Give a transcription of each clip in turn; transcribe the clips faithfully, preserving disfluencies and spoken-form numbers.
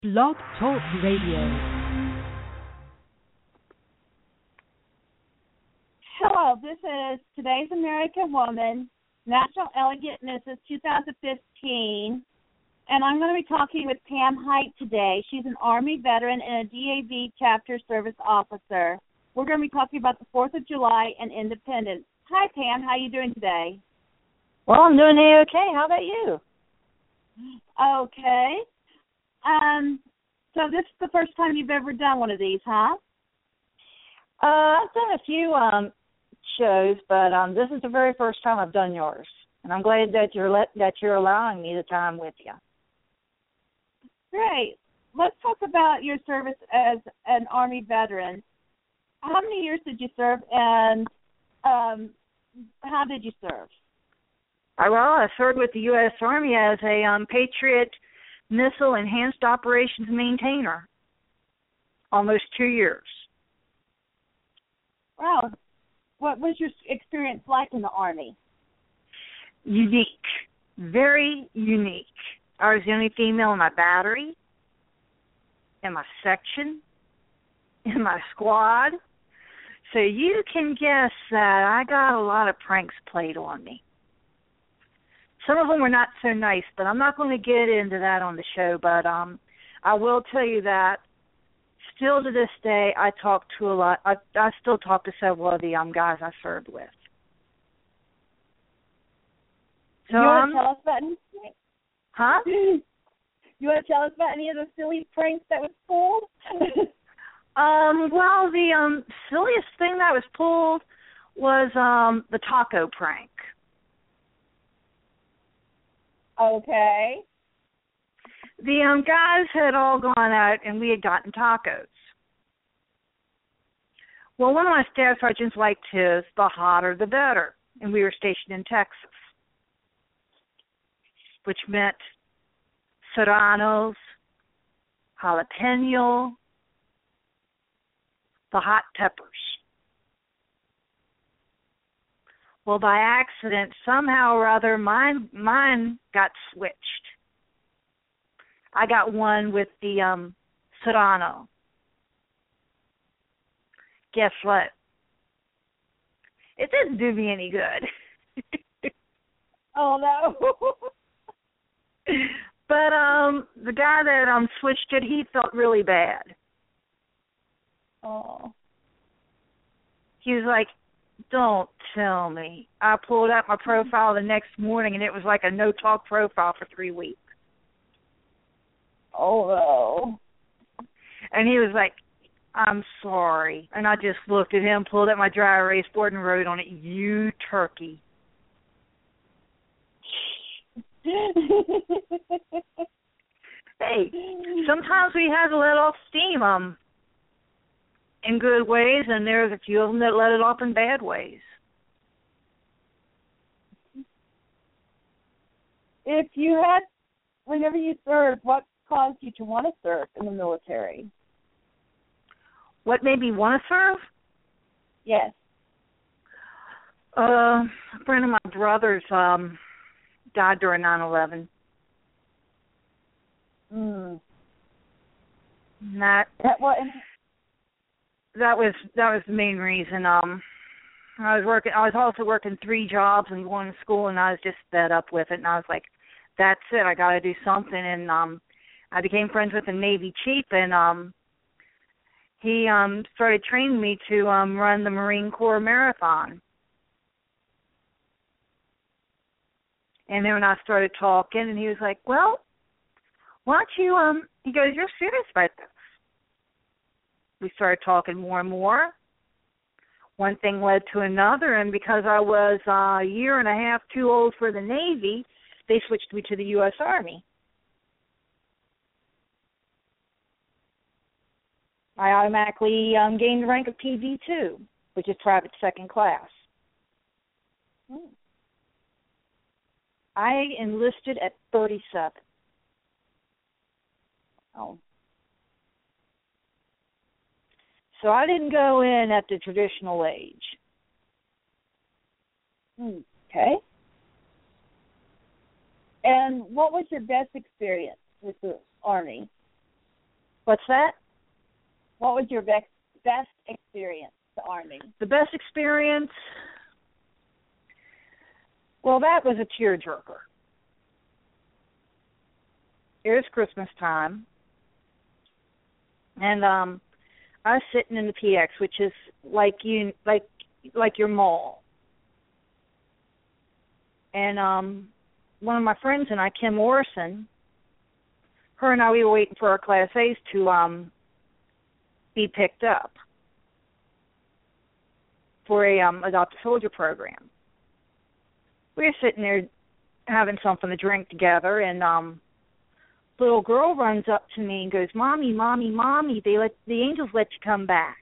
Blog Talk Radio. Hello, this is Today's American Woman, National Elegant Missus twenty fifteen, and I'm going to be talking with Pam Height today. She's an Army veteran and a D A V chapter service officer. We're going to be talking about the fourth of July and independence. Hi, Pam. How are you doing today? Well, I'm doing okay. How about you? Okay. Um, so this is the first time you've ever done one of these, huh? Uh, I've done a few um, shows, but um, this is the very first time I've done yours, and I'm glad that you're let, that you're allowing me the time with you. Great. Let's talk about your service as an Army veteran. How many years did you serve, and um, how did you serve? I, well, I served with the U S Army as a um, Patriot Missile Enhanced Operations Maintainer, almost two years. Wow. What was your experience like in the Army? Unique. Very unique. I was the only female in my battery, in my section, in my squad. So you can guess that I got a lot of pranks played on me. Some of them were not so nice, but I'm not going to get into that on the show. But um, I will tell you that still to this day, I talk to a lot. I, I still talk to several of the um, guys I served with. So, you want um, to tell us about any? Huh? You want to tell us about any of the silly pranks that was pulled? um, well, the um, silliest thing that was pulled was um, the taco prank. Okay. The um, guys had all gone out, and we had gotten tacos. Well, one of my staff sergeants liked his, the hotter the better, and we were stationed in Texas, which meant serranos, jalapeno, the hot peppers. Well, by accident, somehow or other, mine mine got switched. I got one with the um, serrano. Guess what? It didn't do me any good. Oh, no. But um, the guy that um switched it, he felt really bad. Oh. He was like, "Don't tell me." I pulled out my profile the next morning, and it was like a no-talk profile for three weeks. Oh, no. And he was like, "I'm sorry." And I just looked at him, pulled out my dry erase board, and wrote on it, "You turkey." Hey, sometimes we have to let off steam um, in good ways, and there's a few of them that let it off in bad ways. If you had, whenever you served, what caused you to want to serve in the military? What made me want to serve? Yes. Uh, a friend of my brother's um, died during nine eleven. Mm. That That what? that was that was the main reason. Um, I was working. I was also working three jobs and going to school, and I was just fed up with it. And I was like, "That's it. I got to do something." And um, I became friends with a Navy chief, and um, he um started training me to um run the Marine Corps Marathon. And then when I started talking, and he was like, "Well, why don't you?" Um, he goes, "You're serious about this." We started talking more and more. One thing led to another, and because I was uh, a year and a half too old for the Navy, they switched me to the U S Army. I automatically um, gained the rank of P V two, which is private second class. Hmm. I enlisted at thirty-seven. Oh. So I didn't go in at the traditional age. Okay. And what was your best experience with the Army? What's that? What was your best best experience, the Army? The best experience? Well, that was a tearjerker. It was Christmas time, and um, I was sitting in the P X, which is like you, like like your mall. And um, one of my friends and I, Kim Morrison, her and I, we were waiting for our Class A's to um, be picked up for a um, Adopt a Soldier program. We were sitting there having something to drink together, and um, the little girl runs up to me and goes, "Mommy, Mommy, Mommy, they let the angels let you come back."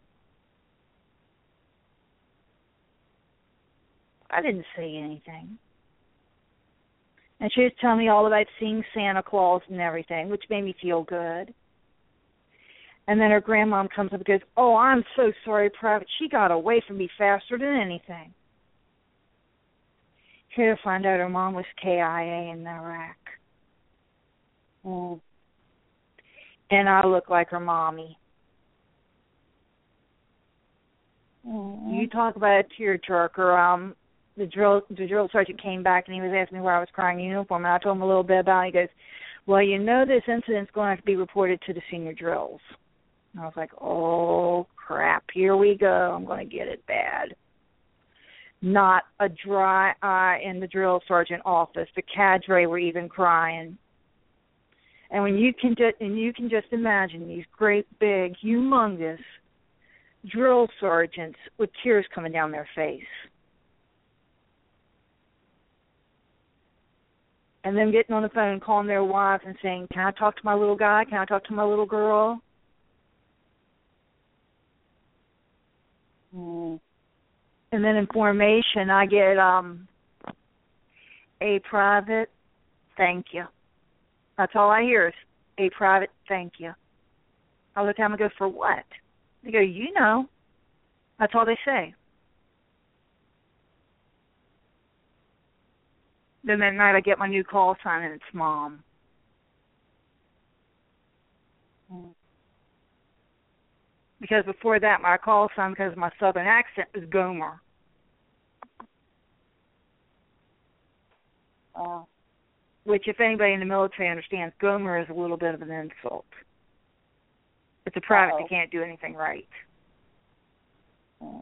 I didn't say anything. And she was telling me all about seeing Santa Claus and everything, which made me feel good. And then her grandmom comes up and goes, "Oh, I'm so sorry, Private. She got away from me faster than anything." Here to find out her mom was K I A in Iraq. Mm. And I look like her mommy. Mm. You talk about a tearjerker. Um, the drill the drill sergeant came back and he was asking me why I was crying in uniform, and I told him a little bit about it. He goes, "Well, you know this incident's going to have to be reported to the senior drills." And I was like, "Oh, crap, here we go. I'm going to get it bad." Not a dry eye in the drill sergeant office. The cadre were even crying. And when you can just and you can just imagine these great, big, humongous drill sergeants with tears coming down their face, and them getting on the phone and calling their wives and saying, "Can I talk to my little guy? Can I talk to my little girl?" Mm. And then in formation, I get um, a private, "Thank you." That's all I hear is a private, "Thank you." I look at them and go, "For what?" They go, "You know." That's all they say. Then that night I get my new call sign and it's Mom. Mm. Because before that, my call sign, because of my southern accent, was Gomer. Uh, which, if anybody in the military understands, Gomer is a little bit of an insult. It's a private Uh-oh. that can't do anything right. Mm.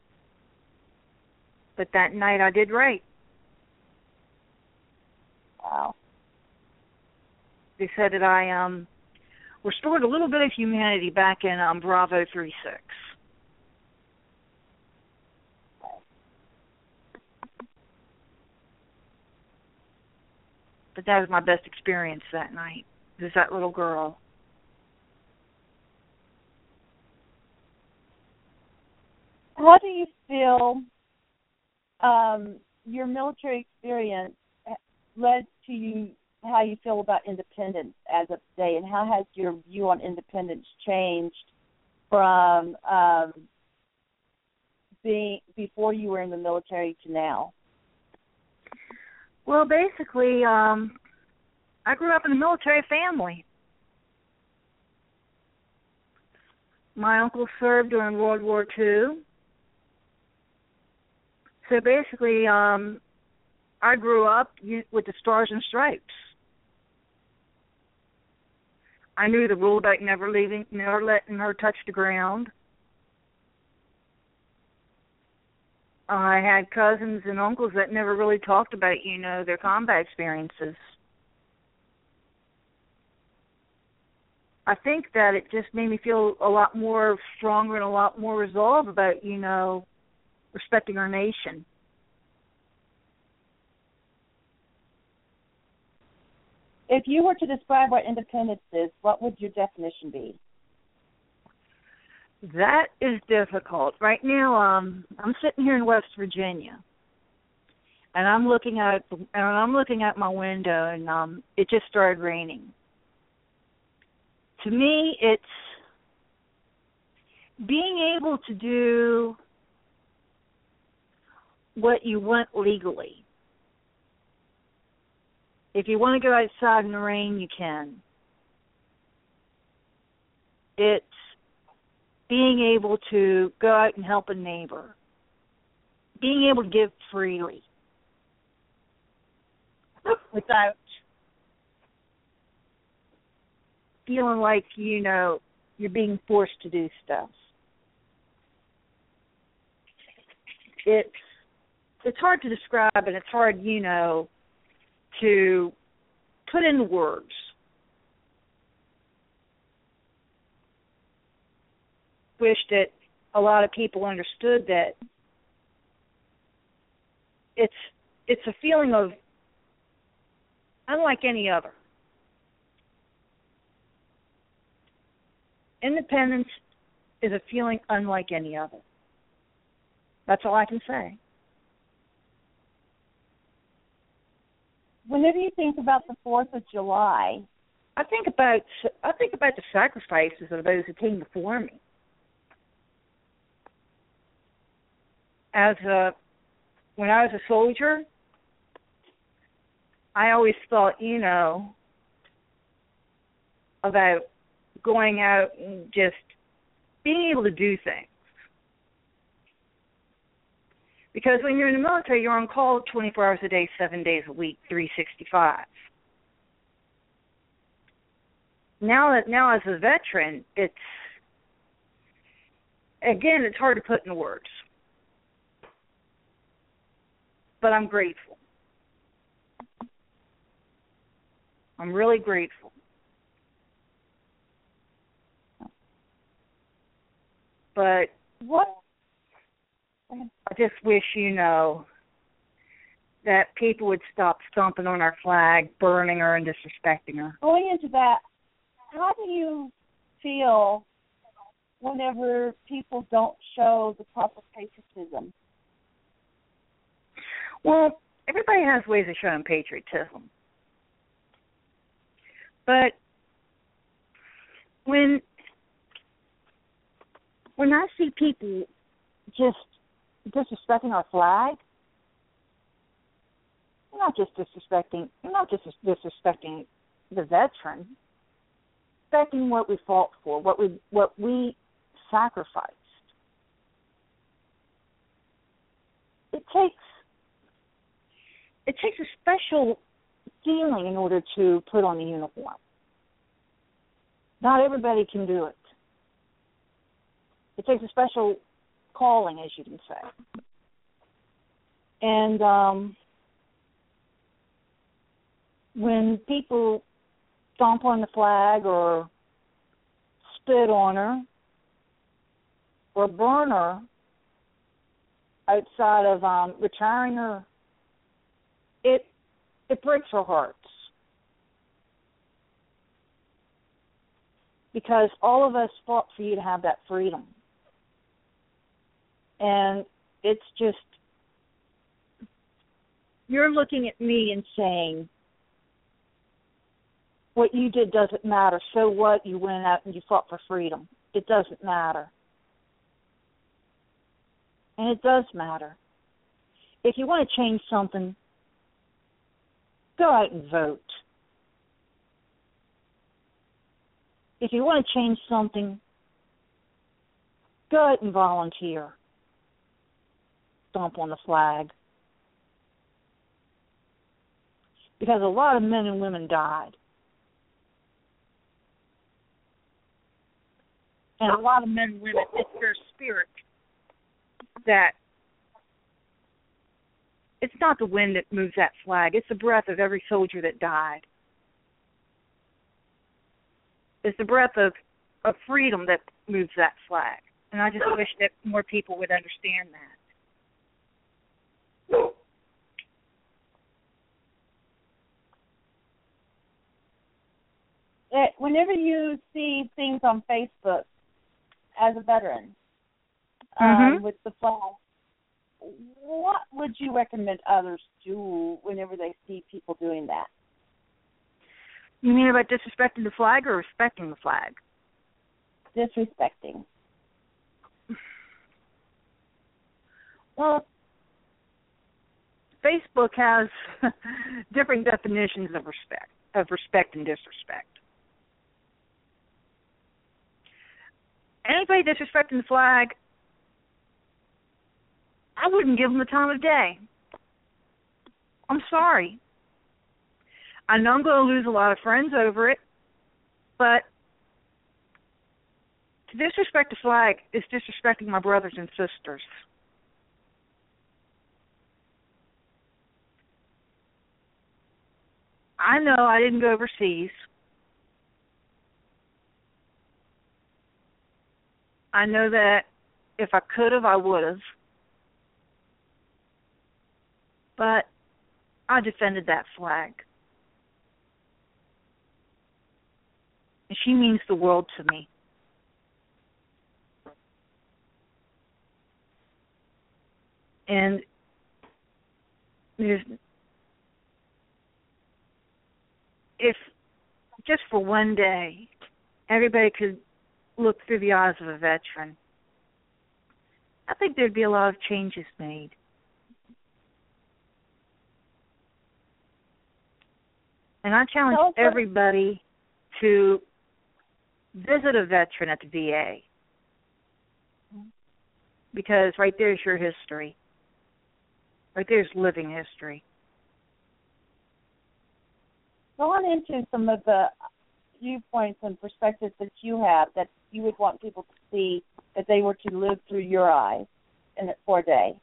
But that night I did right. Wow. They said that I um restored a little bit of humanity back in um, Bravo thirty-six. But that was my best experience that night. It was that little girl. How do you feel um, your military experience led to you, how you feel about independence as of today, and how has your view on independence changed from um, being before you were in the military to now? Well, basically, um, I grew up in a military family. My uncle served during World War Two. So basically, um, I grew up with the Stars and Stripes. I knew the rule about never leaving, never letting her touch the ground. I had cousins and uncles that never really talked about, you know, their combat experiences. I think that it just made me feel a lot more stronger and a lot more resolve about, you know, respecting our nation. If you were to describe what independence is, what would your definition be? That is difficult. Right now, um, I'm sitting here in West Virginia, and I'm looking at and I'm looking at my window, and um, it just started raining. To me, it's being able to do what you want legally. If you want to go outside in the rain, you can. It's being able to go out and help a neighbor. Being able to give freely without feeling like, you know, you're being forced to do stuff. It's it's hard to describe, and it's hard, you know, to put into words. Wish that a lot of people understood that it's it's a feeling of unlike any other. Independence is a feeling unlike any other. That's all I can say. Whenever you think about the Fourth of July, I think about I think about the sacrifices of those who came before me. As a when I was a soldier, I always thought, you know, about going out and just being able to do things. Because when you're in the military, you're on call twenty-four hours a day, seven days a week, three sixty-five. Now that now as a veteran, it's again, it's hard to put into words. But I'm grateful. I'm really grateful. But what? I just wish, you know, that people would stop stomping on our flag, burning her, and disrespecting her. Going into that, how do you feel whenever people don't show the proper patriotism? Well, everybody has ways of showing patriotism. But when when I see people just disrespecting our flag, you're not just disrespecting you're not just disrespecting the veteran, disrespecting what we fought for, what we what we sacrificed. It takes It takes a special feeling in order to put on the uniform. Not everybody can do it. It takes a special calling, as you can say. And um, when people stomp on the flag or spit on her or burn her outside of um, retiring her, It it breaks our hearts because all of us fought for you to have that freedom, and it's just you're looking at me and saying what you did doesn't matter. So what? You went out and you fought for freedom. It doesn't matter, and it does matter. If you want to change something, go out and vote. If you want to change something, go out and volunteer. Stomp on the flag. Because a lot of men and women died. And a lot of men and women, it's their spirit that it's not the wind that moves that flag. It's the breath of every soldier that died. It's the breath of, of freedom that moves that flag. And I just wish that more people would understand that. It, whenever you see things on Facebook as a veteran um, Mm-hmm. with the flag, what would you recommend others do whenever they see people doing that? You mean about disrespecting the flag or respecting the flag? Disrespecting. Well, Facebook has different definitions of respect, of respect and disrespect. anybody disrespecting the flag, I wouldn't give them the time of day. I'm sorry. I know I'm going to lose a lot of friends over it, but to disrespect the flag is disrespecting my brothers and sisters. I know I didn't go overseas. I know that if I could have, I would have. But I defended that flag. And she means the world to me. And there's, if just for one day everybody could look through the eyes of a veteran, I think there'd be a lot of changes made. And I challenge Okay. everybody to visit a veteran at the V A, because right there's your history. Right there's living history. Go on into some of the viewpoints and perspectives that you have that you would want people to see if they were to live through your eyes in it for a day.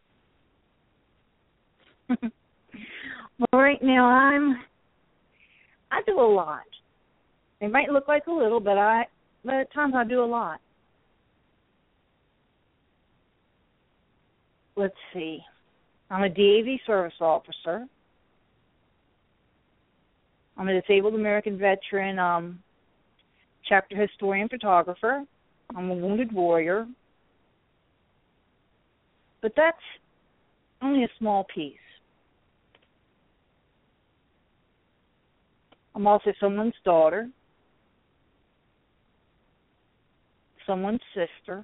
Well, right now I'm I do a lot. It might look like a little, but I but at times I do a lot. Let's see. I'm a D A V service officer. I'm a disabled American veteran, um, chapter historian photographer. I'm a wounded warrior. But that's only a small piece. I'm also someone's daughter, someone's sister,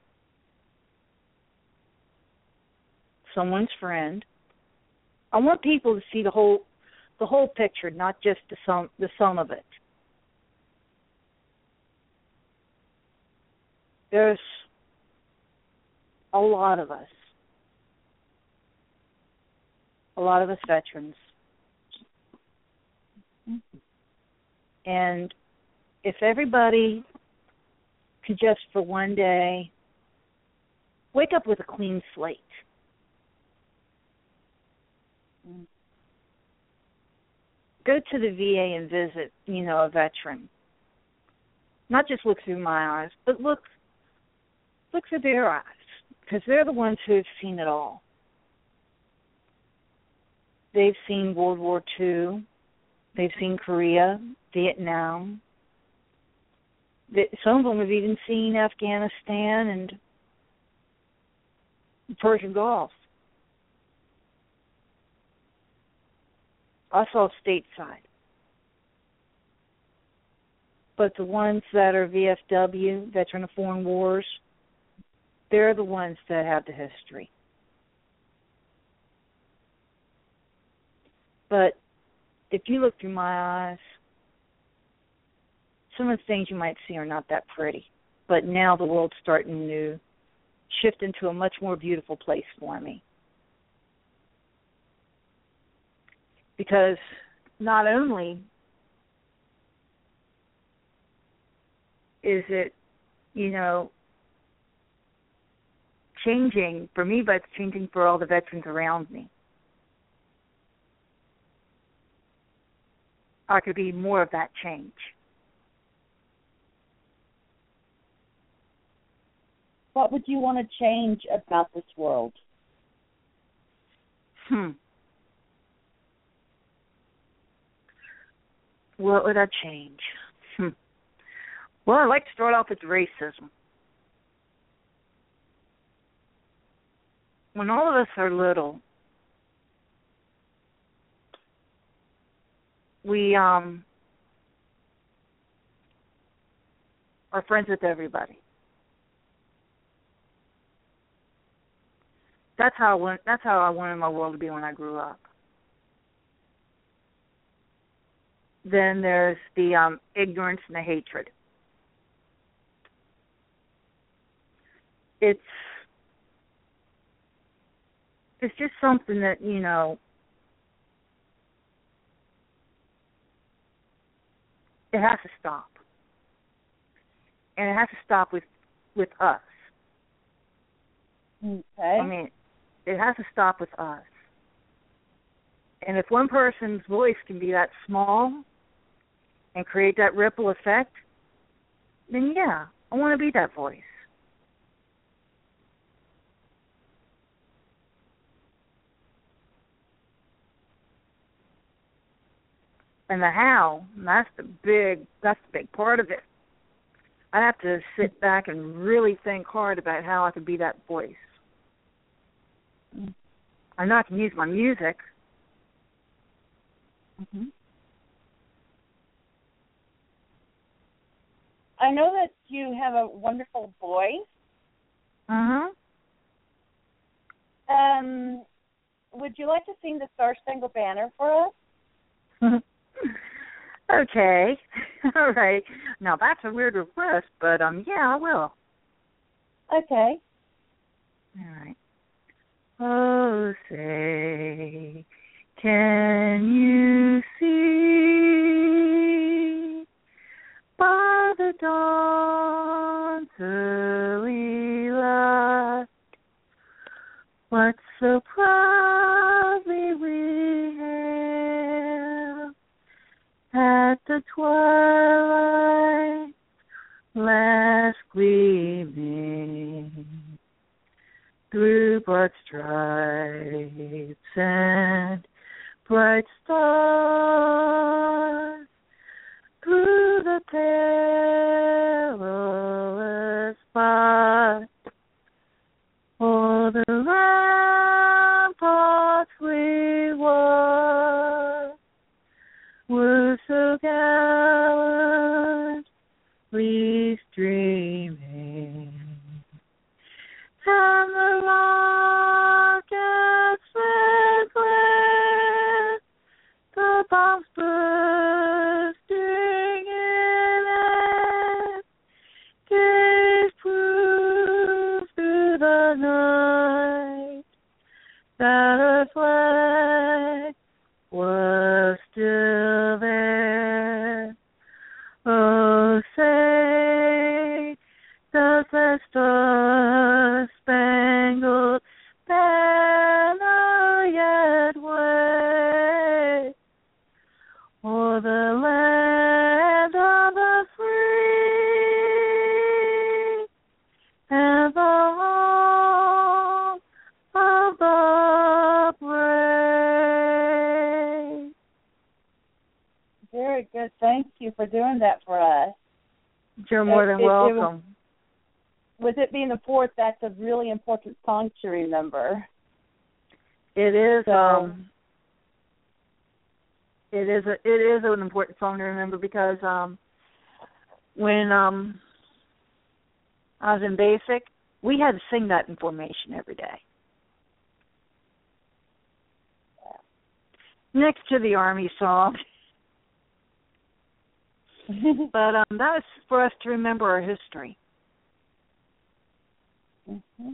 someone's friend. I want people to see the whole the whole picture, not just the sum the sum of it. There's a lot of us. A lot of us veterans. And if everybody could just for one day wake up with a clean slate. Go to the V A and visit, you know, a veteran. Not just look through my eyes, but look look through their eyes, because they're the ones who have seen it all. They've seen World War Two. They've seen Korea, Vietnam. Some of them have even seen Afghanistan and the Persian Gulf. I saw stateside. But the ones that are V F W, Veteran of Foreign Wars, they're the ones that have the history. But if you look through my eyes, some of the things you might see are not that pretty. But now the world's starting to shift into a much more beautiful place for me. Because not only is it, you know, changing for me, but it's changing for all the veterans around me. I could be more of that change. What would you want to change about this world? Hmm. What would I change? Hmm. Well, I'd like to start off with racism. When all of us are little, we um, are friends with everybody. That's how I want, that's how I wanted my world to be when I grew up. Then there's the um, ignorance and the hatred. it's it's just something that, you know, it has to stop. And it has to stop with with us. Okay. I mean, it has to stop with us. And if one person's voice can be that small and create that ripple effect, then yeah, I want to be that voice. And the how, that's the big that's the big part of it. I have to sit back and really think hard about how I could be that voice. I know I can use my music. Mm-hmm. I know that you have a wonderful voice. Uh-huh. Um, would you like to sing the Star Spangled Banner for us? Okay. All right. Now, that's a weird request, but, um, yeah, I will. Okay. All right. Oh, say, can you see by the dawn's early light what so proudly we hailed at the twilight last gleaming through broad stripes and bright stars, through the perilous fight, o'er the ramparts we watched were so gallantly streaming. And the rockets red glare, the bombs bursting in air, gave proof through the night that our flag was still there. Oh, say, does the Star Spangled Banner yet wave o'er the land of the free and the home of the brave? Very good. Thank you for doing that for us. You're more than It- it- it was- welcome. With it being the fourth, that's a really important song to remember. It is. So, Um, it is. A, it is an important song to remember because um, when um, I was in basic, we had to sing that in formation every day. Next to the Army song. But um, that was for us to remember our history. Mm-hmm.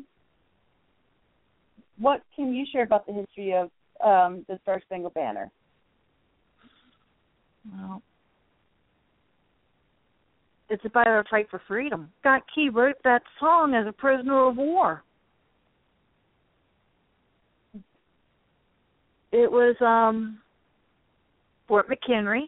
What can you share about the history of um, the Star Spangled Banner? Well, it's about our fight for freedom. Scott Key wrote that song as a prisoner of war. It was um, Fort McHenry.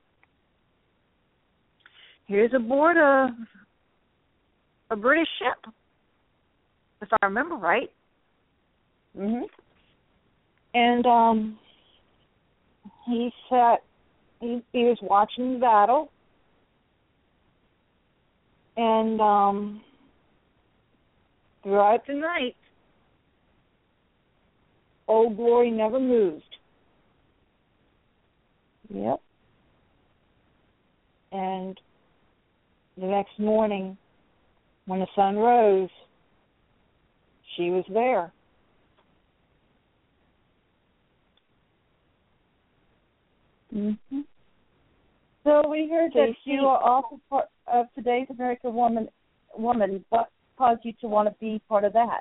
He was aboard a a British ship, if I remember right. Mm-hmm. And um, he sat. He, he was watching the battle, and um, throughout the night, Old Glory never moved. Yep. And the next morning, when the sun rose, she was there. Mm-hmm. So we heard So that you see- you are also part of today's American Woman. Woman, what caused you to want to be part of that?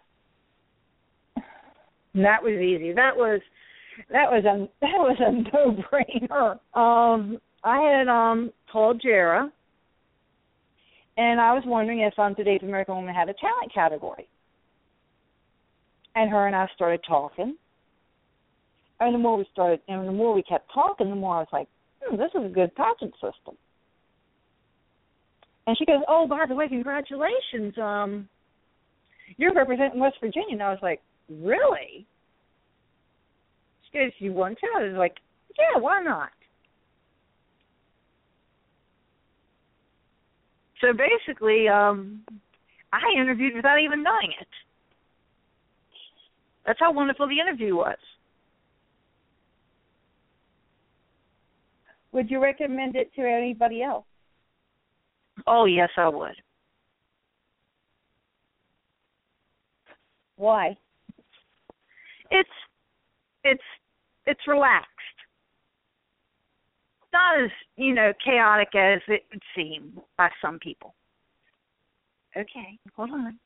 That was easy. That was that was a that was a no-brainer. Um, I had um told Jara, and I was wondering if um, Today's American Woman had a talent category. And her and I started talking. And the more we started, and the more we kept talking, the more I was like, hmm, this is a good pageant system. And she goes, oh, by the way, congratulations. Um, you're representing West Virginia. And I was like, really? She goes, you won too? I was like, yeah, why not? So basically, um, I interviewed without even knowing it. That's how wonderful the interview was. Would you recommend it to anybody else? Oh, yes, I would. Why? It's it's it's relaxed. Not as, you know, chaotic as it would seem by some people. Okay, hold on.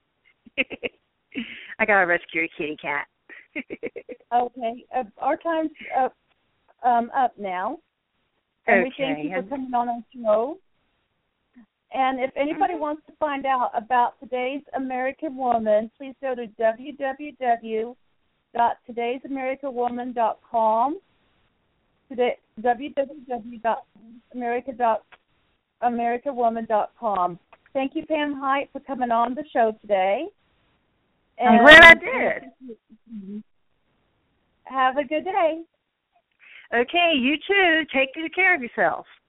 I gotta rescue a kitty cat. Okay, uh, our time's up, um, up now. And okay. we thank you for coming on our show. And if anybody mm-hmm. wants to find out about Today's American Woman, please go to w w w dot todays american woman dot com, today, w w w dot american woman dot com. Thank you, Pam Height, for coming on the show today. And I'm glad I did. Have a good day. Okay, you too. Take good care of yourself.